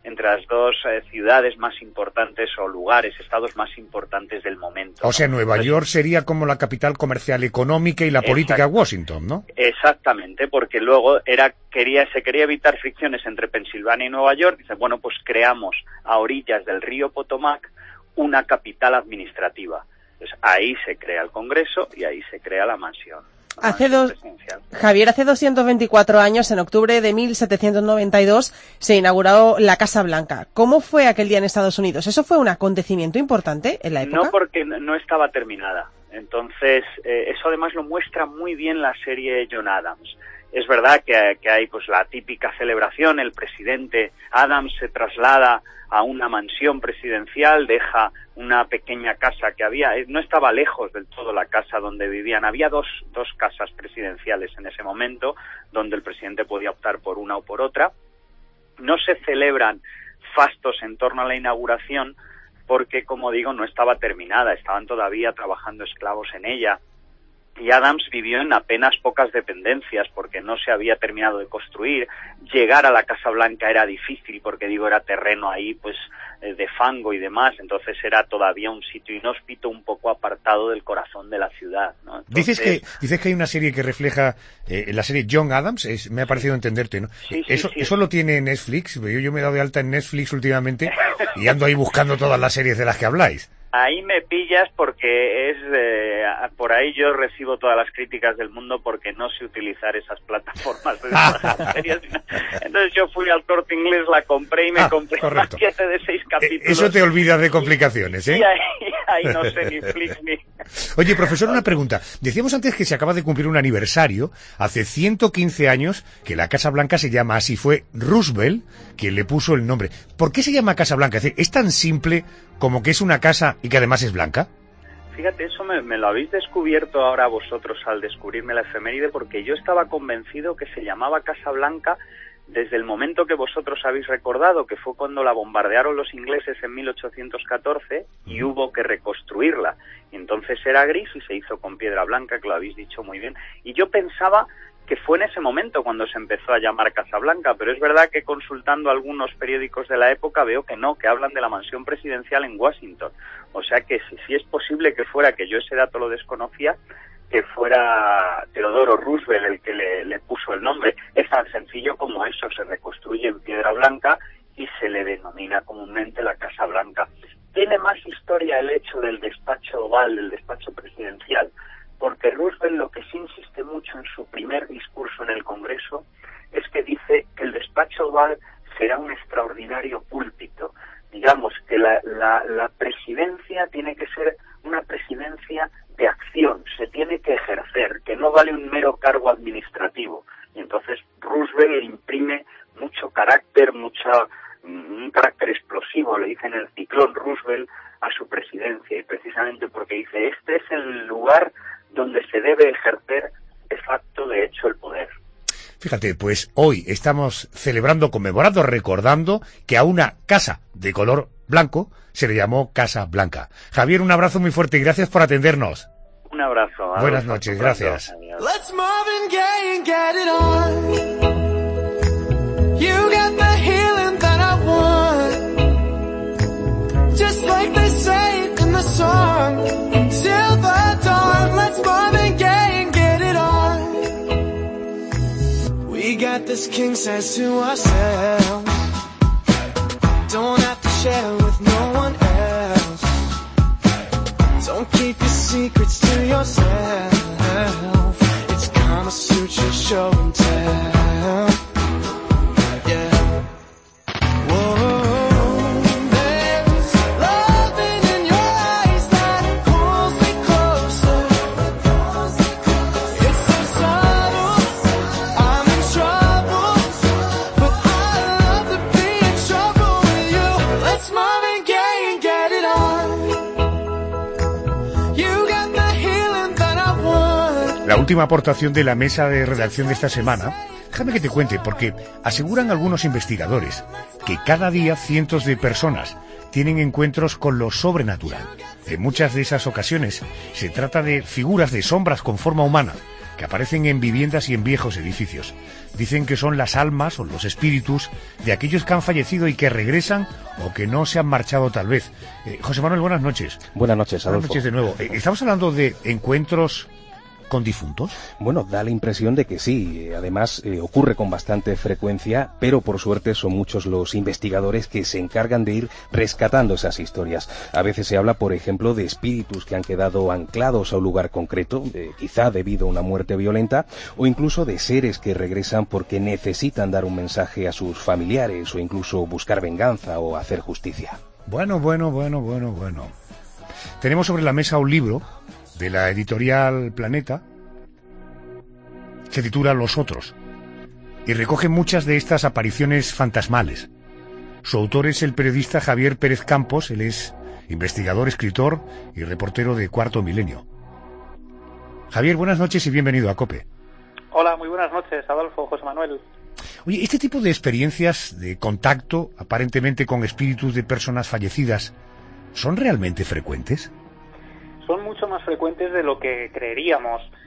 o lugares, estados más importantes del momento. O sea, Nueva York sería como la capital comercial, económica y la política de Washington, ¿no? Exactamente, porque luego se quería evitar fricciones entre Pensilvania y Nueva York. Dice, bueno, pues creamos a orillas del río Potomac una capital administrativa. Entonces ahí se crea el Congreso y ahí se crea la mansión. Hace 224 años, en octubre de 1792, se inauguró la Casa Blanca. ¿Cómo fue aquel día en Estados Unidos? ¿Eso fue un acontecimiento importante en la época? No, porque no estaba terminada. Entonces, eso además lo muestra muy bien la serie John Adams. Es verdad que hay pues la típica celebración, el presidente Adams se traslada a una mansión presidencial, deja una pequeña casa que había, no estaba lejos del todo la casa donde vivían, había dos casas presidenciales en ese momento, donde el presidente podía optar por una o por otra. No se celebran fastos en torno a la inauguración porque, como digo, no estaba terminada, estaban todavía trabajando esclavos en ella. y Adams vivió en apenas pocas dependencias porque no se había terminado de construir. Llegar a la Casa Blanca era difícil porque, era terreno ahí pues de fango y demás, entonces era todavía un sitio inhóspito, un poco apartado del corazón de la ciudad, ¿no? Entonces, dices que hay una serie que refleja la serie John Adams, me ha parecido entenderte, ¿no? Sí, eso lo tiene Netflix. Yo me he dado de alta en Netflix últimamente y ando ahí buscando todas las series de las que habláis. Ahí me pillas porque por ahí yo recibo todas las críticas del mundo porque no sé utilizar esas plataformas de series. Entonces yo fui al Corte Inglés, la compré y me compré un paquete de 6 capítulos. Eso te olvidas de complicaciones, ¿eh? Y ahí no sé ni Flix ni... Oye, profesor, una pregunta. Decíamos antes que se acaba de cumplir un aniversario, hace 115 años, que la Casa Blanca se llama así. Fue Roosevelt quien le puso el nombre. ¿Por qué se llama Casa Blanca? ¿Es tan simple como que es una casa y que además es blanca? Fíjate, eso me lo habéis descubierto ahora vosotros al descubrirme la efeméride, porque yo estaba convencido que se llamaba Casa Blanca desde el momento que vosotros habéis recordado, que fue cuando la bombardearon los ingleses en 1814 y hubo que reconstruirla. Y entonces era gris y se hizo con piedra blanca, que lo habéis dicho muy bien. Y yo pensaba que fue en ese momento cuando se empezó a llamar Casa Blanca, pero es verdad que consultando algunos periódicos de la época veo que no, que hablan de la mansión presidencial en Washington. O sea que sí es posible que fuera, que yo ese dato lo desconocía, que fuera Teodoro Roosevelt el que le puso el nombre. Es tan sencillo como eso, se reconstruye en piedra blanca y se le denomina comúnmente la Casa Blanca. Tiene más historia el hecho del despacho oval, del despacho presidencial, porque Roosevelt lo que sí insiste mucho en su primer discurso en el Congreso es que dice que el despacho oval será un extraordinario púlpito. Digamos que la presidencia tiene que ser una presidencia de acción, se tiene que ejercer, que no vale un mero cargo administrativo. Y entonces Roosevelt imprime mucho carácter, un carácter explosivo, le dicen el ciclón Roosevelt a su presidencia, y precisamente porque dice, este es el lugar donde se debe ejercer de facto, de hecho, el poder. Fíjate, pues hoy estamos celebrando, conmemorando, recordando que a una casa de color blanco se le llamó Casa Blanca. Javier, un abrazo muy fuerte y gracias por atendernos. Un abrazo. Buenas noches, gracias. Let's Marvin Gaye and get it on. You got the healing that I want. Just like they say in the song. Till the dawn, let's Marvin Gaye and get it on. We got this king size to ourselves. Don't have to share with no one else. Don't keep your secrets to yourself. It's Kama Sutra show and tell. Yeah. Whoa, there's loving in your eyes that pulls me closer. It's so subtle, I'm in trouble, but I love to be in trouble with you. Let's Marvin Gaye and get it on. La última aportación de la mesa de redacción de esta semana, déjame que te cuente, porque aseguran algunos investigadores que cada día cientos de personas tienen encuentros con lo sobrenatural. En muchas de esas ocasiones se trata de figuras de sombras con forma humana que aparecen en viviendas y en viejos edificios. Dicen que son las almas o los espíritus de aquellos que han fallecido y que regresan o que no se han marchado tal vez. José Manuel, buenas noches. Buenas noches, Adolfo. Buenas noches de nuevo. Estamos hablando de encuentros ¿con difuntos? Bueno, da la impresión de que sí. Además, ocurre con bastante frecuencia, pero por suerte son muchos los investigadores que se encargan de ir rescatando esas historias. A veces se habla, por ejemplo, de espíritus que han quedado anclados a un lugar concreto, quizá debido a una muerte violenta, o incluso de seres que regresan porque necesitan dar un mensaje a sus familiares, o incluso buscar venganza o hacer justicia. Bueno. Tenemos sobre la mesa un libro de la editorial Planeta, se titula Los Otros, y recoge muchas de estas apariciones fantasmales. Su autor es el periodista Javier Pérez Campos, él es investigador, escritor y reportero de Cuarto Milenio. Javier, buenas noches y bienvenido a COPE. Hola, muy buenas noches, Adolfo, José Manuel. Oye, este tipo de experiencias de contacto, aparentemente con espíritus de personas fallecidas, ¿son realmente frecuentes? Son mucho más frecuentes de lo que creeríamos.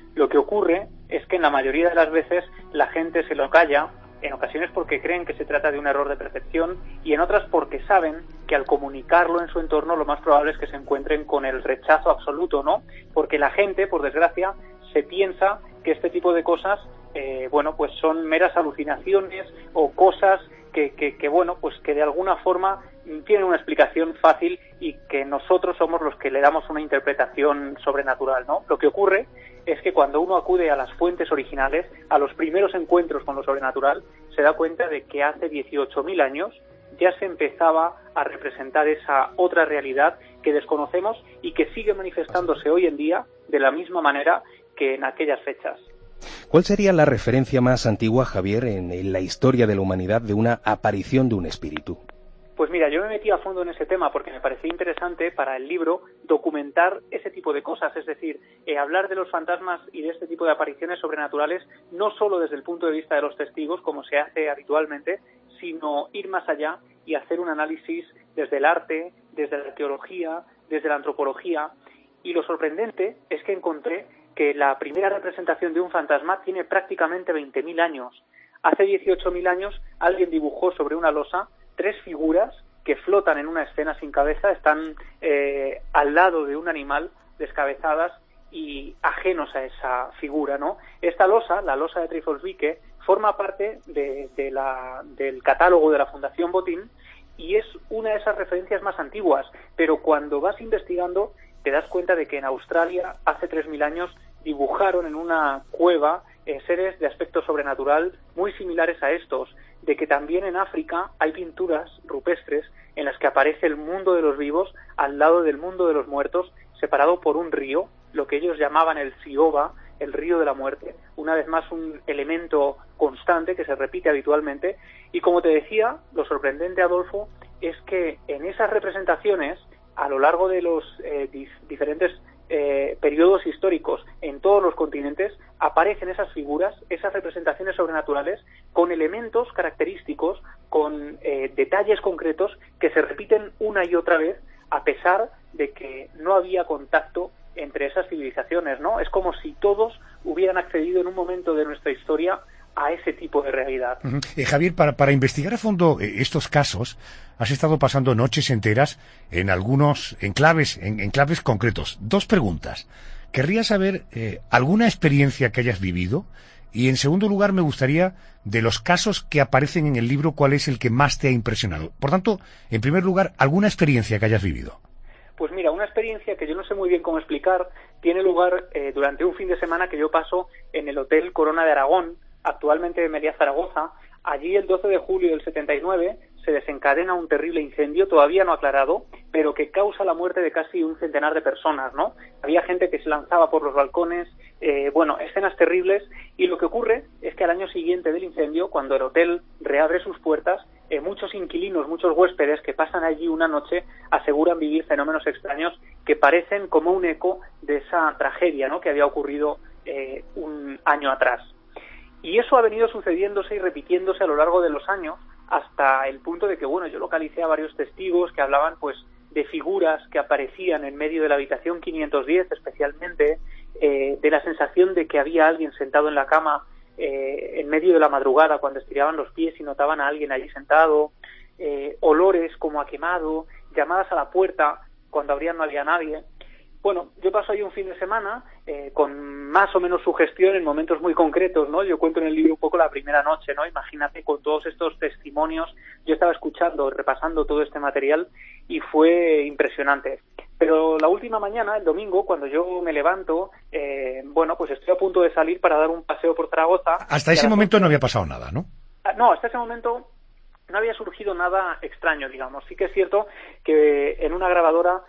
Lo que ocurre es que en la mayoría de las veces la gente se lo calla, en ocasiones porque creen que se trata de un error de percepción y en otras porque saben que al comunicarlo en su entorno lo más probable es que se encuentren con el rechazo absoluto, ¿no? Porque la gente, por desgracia, se piensa que este tipo de cosas, pues son meras alucinaciones o cosas que de alguna forma tienen una explicación fácil y que nosotros somos los que le damos una interpretación sobrenatural, ¿no? Lo que ocurre es que cuando uno acude a las fuentes originales, a los primeros encuentros con lo sobrenatural, se da cuenta de que hace 18.000 años ya se empezaba a representar esa otra realidad que desconocemos y que sigue manifestándose hoy en día de la misma manera que en aquellas fechas. ¿Cuál sería la referencia más antigua, Javier, en la historia de la humanidad de una aparición de un espíritu? Pues mira, yo me metí a fondo en ese tema porque me parecía interesante para el libro documentar ese tipo de cosas, es decir, hablar de los fantasmas y de este tipo de apariciones sobrenaturales no solo desde el punto de vista de los testigos, como se hace habitualmente, sino ir más allá y hacer un análisis desde el arte, desde la arqueología, desde la antropología. Y lo sorprendente es que encontré que la primera representación de un fantasma tiene prácticamente 20.000 años. Hace 18.000 años alguien dibujó sobre una losa 3 figuras que flotan en una escena sin cabeza, están al lado de un animal, descabezadas y ajenos a esa figura, ¿no? Esta losa, la losa de Trifelsvike, forma parte del catálogo de la Fundación Botín y es una de esas referencias más antiguas, pero cuando vas investigando te das cuenta de que en Australia hace 3.000 años dibujaron en una cueva seres de aspecto sobrenatural muy similares a estos, de que también en África hay pinturas rupestres en las que aparece el mundo de los vivos al lado del mundo de los muertos, separado por un río, lo que ellos llamaban el Sioba, el río de la muerte, una vez más un elemento constante que se repite habitualmente. Y como te decía, lo sorprendente, Adolfo, es que en esas representaciones, a lo largo de los diferentes periodos históricos en todos los continentes, aparecen esas figuras, esas representaciones sobrenaturales con elementos característicos, con detalles concretos que se repiten una y otra vez a pesar de que no había contacto entre esas civilizaciones, ¿no? Es como si todos hubieran accedido en un momento de nuestra historia a ese tipo de realidad. Javier, para investigar a fondo estos casos, has estado pasando noches enteras en algunos enclaves concretos. 2 preguntas. Querría saber alguna experiencia que hayas vivido y, en segundo lugar, me gustaría, de los casos que aparecen en el libro, ¿cuál es el que más te ha impresionado? Por tanto, en primer lugar, alguna experiencia que hayas vivido. Pues mira, una experiencia que yo no sé muy bien cómo explicar tiene lugar durante un fin de semana que yo paso en el Hotel Corona de Aragón, actualmente en Meliá, Zaragoza. Allí el 12 de julio del 79 se desencadena un terrible incendio, todavía no aclarado, pero que causa la muerte de casi un centenar de personas, ¿no? Había gente que se lanzaba por los balcones, escenas terribles, y lo que ocurre es que al año siguiente del incendio, cuando el hotel reabre sus puertas, muchos inquilinos, muchos huéspedes que pasan allí una noche aseguran vivir fenómenos extraños que parecen como un eco de esa tragedia, ¿no?, que había ocurrido un año atrás. Y eso ha venido sucediéndose y repitiéndose a lo largo de los años hasta el punto de que, yo localicé a varios testigos que hablaban, pues, de figuras que aparecían en medio de la habitación 510, especialmente, de la sensación de que había alguien sentado en la cama en medio de la madrugada cuando estiraban los pies y notaban a alguien allí sentado, olores como a quemado, llamadas a la puerta cuando abrían no había nadie. Bueno, yo paso ahí un fin de semana con más o menos sugestión en momentos muy concretos, ¿no? Yo cuento en el libro un poco la primera noche, ¿no? Imagínate, con todos estos testimonios, yo estaba escuchando, repasando todo este material y fue impresionante. Pero la última mañana, el domingo, cuando yo me levanto, pues estoy a punto de salir para dar un paseo por Zaragoza. Hasta ese momento no había pasado nada, ¿no? No, hasta ese momento no había surgido nada extraño, digamos. Sí que es cierto que en una grabadora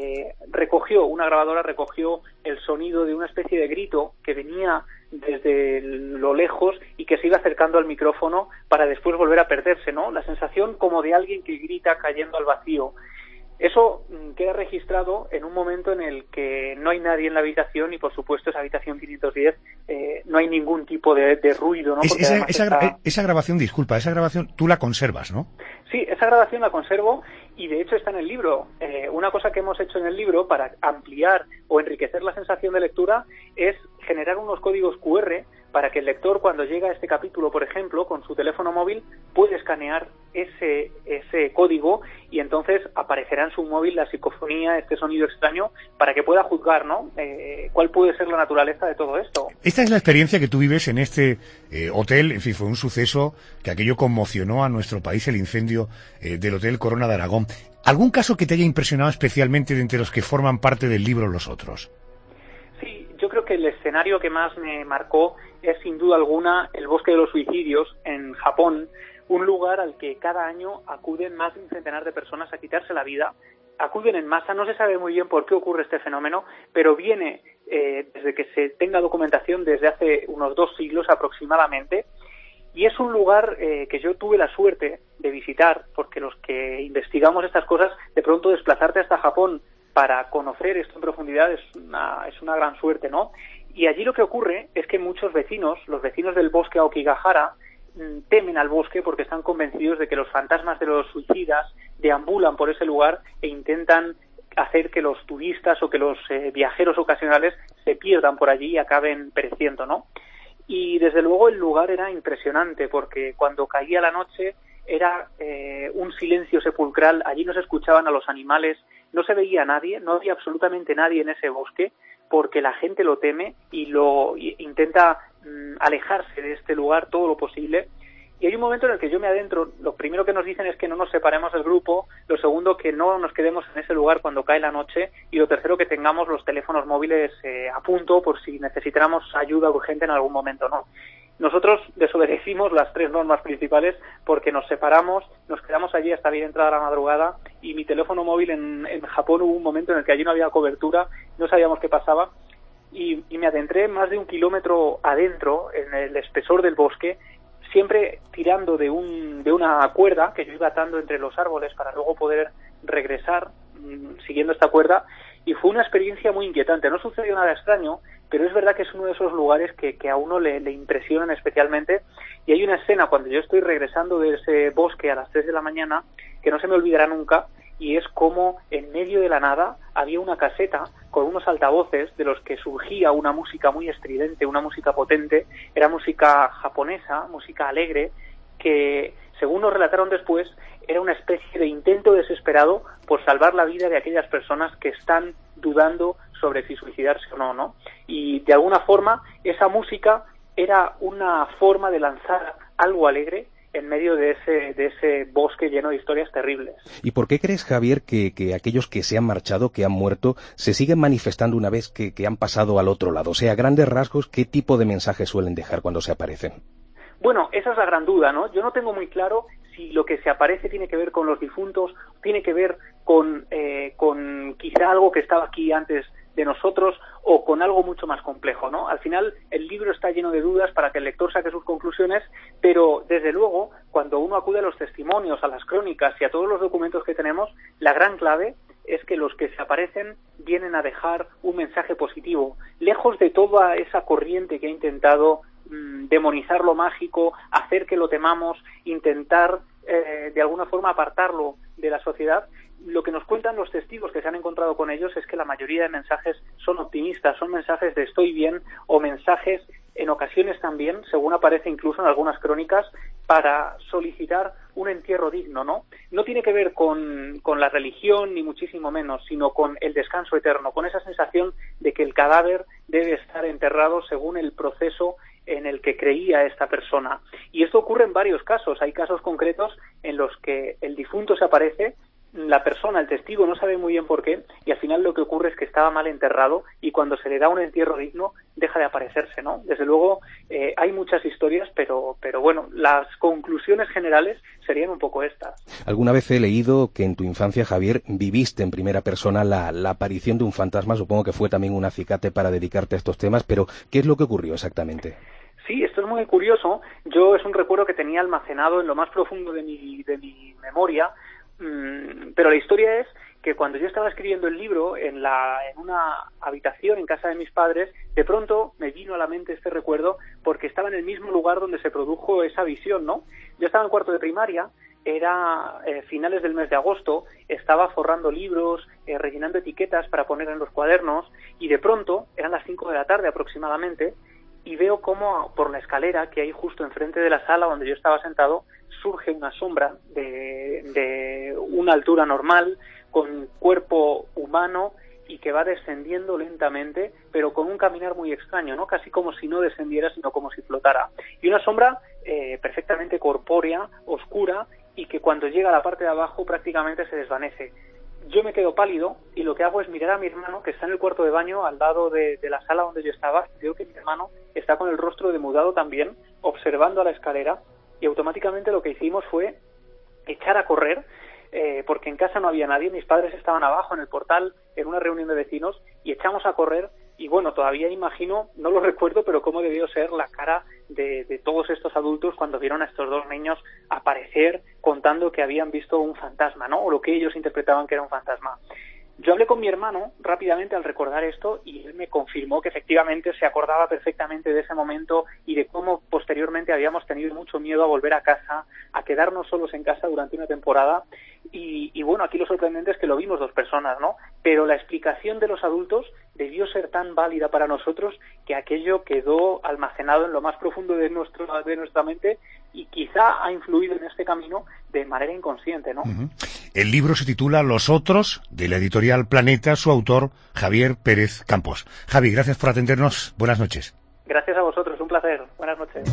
recogió el sonido de una especie de grito que venía desde lo lejos y que se iba acercando al micrófono para después volver a perderse, ¿no? La sensación como de alguien que grita cayendo al vacío. Eso queda registrado en un momento en el que no hay nadie en la habitación y, por supuesto, esa habitación 510 no hay ningún tipo de ruido, ¿no? Esa grabación, disculpa, esa grabación tú la conservas, ¿no? Sí, esa grabación la conservo Y de hecho está en el libro. Una cosa que hemos hecho en el libro para ampliar o enriquecer la sensación de lectura es generar unos códigos QR para que el lector, cuando llega a este capítulo, por ejemplo, con su teléfono móvil, puede escanear ese código y entonces aparecerá en su móvil la psicofonía, este sonido extraño, para que pueda juzgar, ¿no? ¿Cuál puede ser la naturaleza de todo esto? Esta es la experiencia que tú vives en este hotel. En fin, fue un suceso que aquello conmocionó a nuestro país, el incendio del Hotel Corona de Aragón. ¿Algún caso que te haya impresionado especialmente de entre los que forman parte del libro Los Otros? Sí, yo creo que el escenario que más me marcó es sin duda alguna el Bosque de los Suicidios en Japón, un lugar al que cada año acuden más de un centenar de personas a quitarse la vida. Acuden en masa, no se sabe muy bien por qué ocurre este fenómeno, pero viene desde que se tenga documentación desde hace unos 2 siglos aproximadamente, y es un lugar que yo tuve la suerte de visitar, porque los que investigamos estas cosas, de pronto desplazarte hasta Japón para conocer esto en profundidad es una gran suerte, ¿no? Y allí lo que ocurre es que muchos vecinos, los vecinos del bosque Aokigahara, temen al bosque porque están convencidos de que los fantasmas de los suicidas deambulan por ese lugar e intentan hacer que los turistas o que los viajeros ocasionales se pierdan por allí y acaben pereciendo, ¿no? Y desde luego el lugar era impresionante porque cuando caía la noche era un silencio sepulcral, allí no se escuchaban a los animales, no se veía a nadie, no había absolutamente nadie en ese bosque porque la gente lo teme y intenta alejarse de este lugar todo lo posible. Y hay un momento en el que yo me adentro, lo primero que nos dicen es que no nos separemos del grupo, lo segundo que no nos quedemos en ese lugar cuando cae la noche y lo tercero que tengamos los teléfonos móviles a punto por si necesitáramos ayuda urgente en algún momento, ¿no? Nosotros desobedecimos las 3 normas principales porque nos separamos, nos quedamos allí hasta bien entrada la madrugada y mi teléfono móvil en Japón hubo un momento en el que allí no había cobertura, no sabíamos qué pasaba y me adentré más de 1 kilómetro adentro en el espesor del bosque, siempre tirando de una cuerda que yo iba atando entre los árboles para luego poder regresar siguiendo esta cuerda y fue una experiencia muy inquietante. No sucedió nada extraño, pero es verdad que es uno de esos lugares que a uno le impresionan especialmente y hay una escena cuando yo estoy regresando de ese bosque a las 3 de la mañana que no se me olvidará nunca y es como en medio de la nada había una caseta con unos altavoces de los que surgía una música muy estridente, una música potente, era música japonesa, música alegre, que según nos relataron después era una especie de intento desesperado por salvar la vida de aquellas personas que están dudando sobre si suicidarse o no, ¿no? Y de alguna forma esa música era una forma de lanzar algo alegre en medio de ese bosque lleno de historias terribles. ¿Y por qué crees, Javier, que aquellos que se han marchado, que han muerto, se siguen manifestando una vez que han pasado al otro lado? O sea, a grandes rasgos, ¿qué tipo de mensajes suelen dejar cuando se aparecen? Bueno, esa es la gran duda, ¿no? Yo no tengo muy claro si lo que se aparece tiene que ver con los difuntos, tiene que ver con quizá algo que estaba aquí antes de nosotros o con algo mucho más complejo, ¿no? Al final el libro está lleno de dudas para que el lector saque sus conclusiones, pero desde luego cuando uno acude a los testimonios, a las crónicas y a todos los documentos que tenemos, la gran clave es que los que se aparecen vienen a dejar un mensaje positivo, lejos de toda esa corriente que ha intentado demonizar lo mágico, hacer que lo temamos, intentar de alguna forma apartarlo de la sociedad. Lo que nos cuentan los testigos que se han encontrado con ellos es que la mayoría de mensajes son optimistas, son mensajes de estoy bien o mensajes en ocasiones también, según aparece incluso en algunas crónicas, para solicitar un entierro digno, ¿no? No tiene que ver con la religión ni muchísimo menos, sino con el descanso eterno, con esa sensación de que el cadáver debe estar enterrado según el proceso en el que creía esta persona. Y esto ocurre en varios casos. Hay casos concretos en los que el difunto se aparece, la persona, el testigo, no sabe muy bien por qué, y al final lo que ocurre es que estaba mal enterrado y cuando se le da un entierro digno deja de aparecerse, ¿no? Desde luego hay muchas historias, pero bueno, las conclusiones generales serían un poco estas. Alguna vez he leído que en tu infancia, Javier, viviste en primera persona la aparición de un fantasma. Supongo que fue también un acicate para dedicarte a estos temas, pero ¿qué es lo que ocurrió exactamente? Sí, esto es muy curioso. Yo es un recuerdo que tenía almacenado en lo más profundo de mi memoria, pero la historia es que cuando yo estaba escribiendo el libro en una habitación en casa de mis padres, de pronto me vino a la mente este recuerdo porque estaba en el mismo lugar donde se produjo esa visión, ¿no? Yo estaba en cuarto de primaria era finales del mes de agosto, estaba forrando libros, rellenando etiquetas para poner en los cuadernos, y de pronto, eran las 5 de la tarde aproximadamente, y veo cómo por la escalera que hay justo enfrente de la sala donde yo estaba sentado, surge una sombra de una altura normal, con cuerpo humano, y que va descendiendo lentamente, pero con un caminar muy extraño, ¿no? Casi como si no descendiera, sino como si flotara. Y una sombra perfectamente corpórea, oscura, y que cuando llega a la parte de abajo prácticamente se desvanece. Yo me quedo pálido y lo que hago es mirar a mi hermano, que está en el cuarto de baño al lado de la sala donde yo estaba. Veo que mi hermano está con el rostro demudado también, observando a la escalera, y automáticamente lo que hicimos fue echar a correr, porque en casa no había nadie, mis padres estaban abajo en el portal en una reunión de vecinos, y echamos a correr. Y bueno, todavía imagino, no lo recuerdo, pero cómo debió ser la cara de todos estos adultos cuando vieron a estos dos niños aparecer contando que habían visto un fantasma, ¿no? O lo que ellos interpretaban que era un fantasma. Yo hablé con mi hermano rápidamente al recordar esto, y él me confirmó que efectivamente se acordaba perfectamente de ese momento y de cómo posteriormente habíamos tenido mucho miedo a volver a casa, a quedarnos solos en casa durante una temporada. Y bueno, aquí lo sorprendente es que lo vimos 2 personas, ¿no? Pero la explicación de los adultos debió ser tan válida para nosotros que aquello quedó almacenado en lo más profundo de nuestra mente, y quizá ha influido en este camino de manera inconsciente, ¿no? El libro se titula Los Otros, de la editorial Planeta, su autor Javier Pérez Campos. Javi, gracias por atendernos. Buenas noches. Gracias a vosotros, un placer. Buenas noches.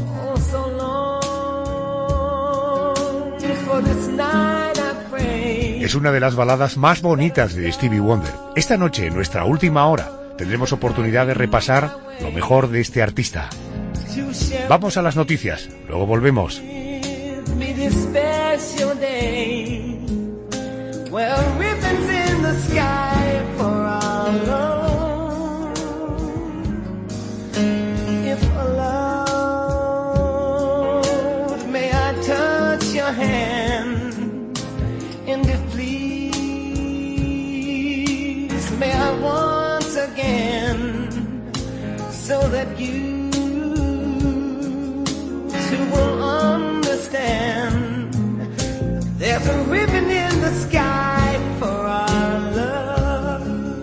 Es una de las baladas más bonitas de Stevie Wonder. Esta noche, en nuestra última hora, tendremos oportunidad de repasar lo mejor de este artista. Vamos a las noticias, luego volvemos. So that you too will understand. There's a ribbon in the sky for our love.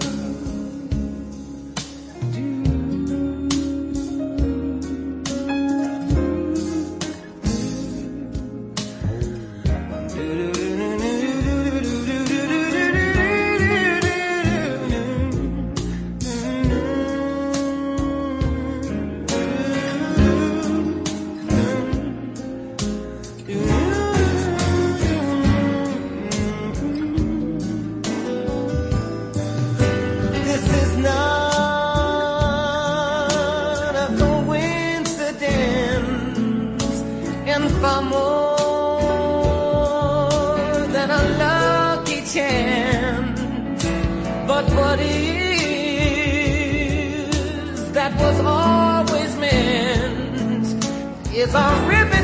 What is that was always meant is a ribbon